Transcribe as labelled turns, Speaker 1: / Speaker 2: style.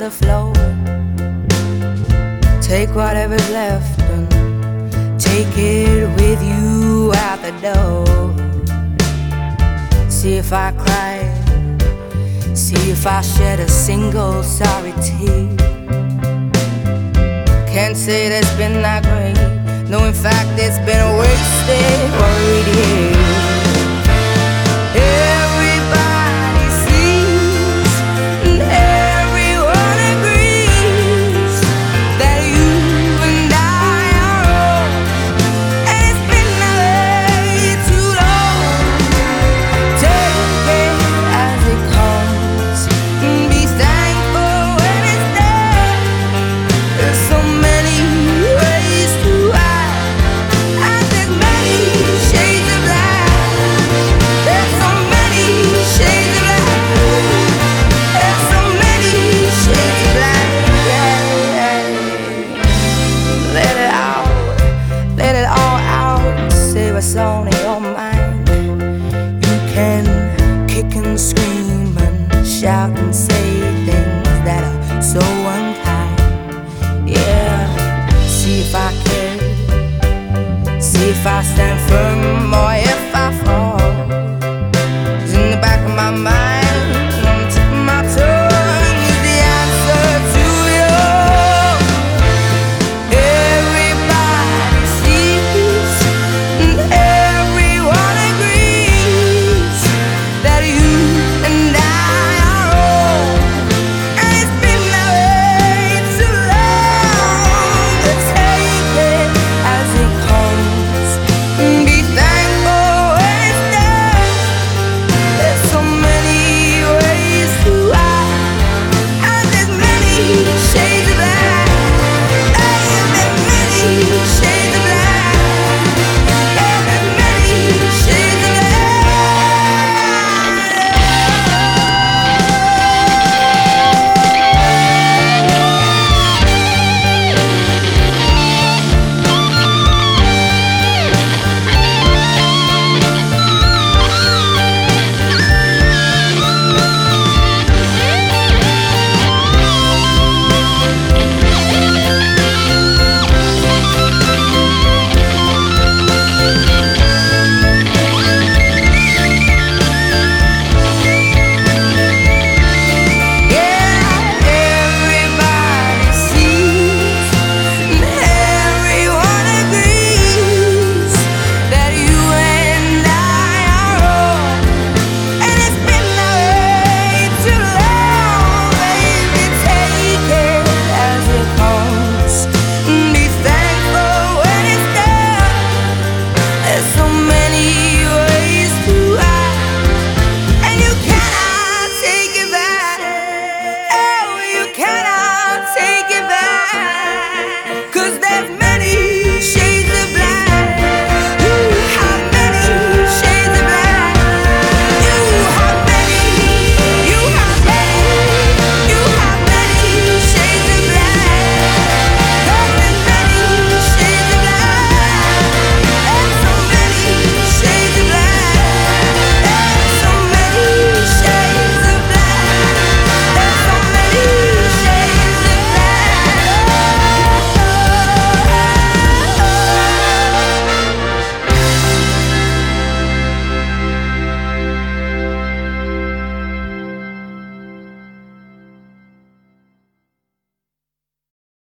Speaker 1: the flow. Take whatever's left and take it with you out the door. See if I cry, see if I shed a single sorry tear. Can't say that it's been that great. No, in fact, it's been a wasted, worried year. Everybody sees and everyone agrees that you and I are old, and it's been that way too long. Take it as it comes and be thankful when it's there. There's so many ways to act, and there's many shades of black. There's so many shades of black. There's so many shades of black. Let it out, let it all out. Say what's on your mind. You can kick and scream and shout and say things that are so unkind. Yeah, see if I care, see if I stand firm or if I fall. 'Cause in the back of my mind, on the tip of my tongue is the answer to it all. Everybody sees and everyone agrees that you and I are old, and it's been that way too long. But take it as it comes and be thankful when it's there. There's so many ways to act, and there's many shades of black. There's many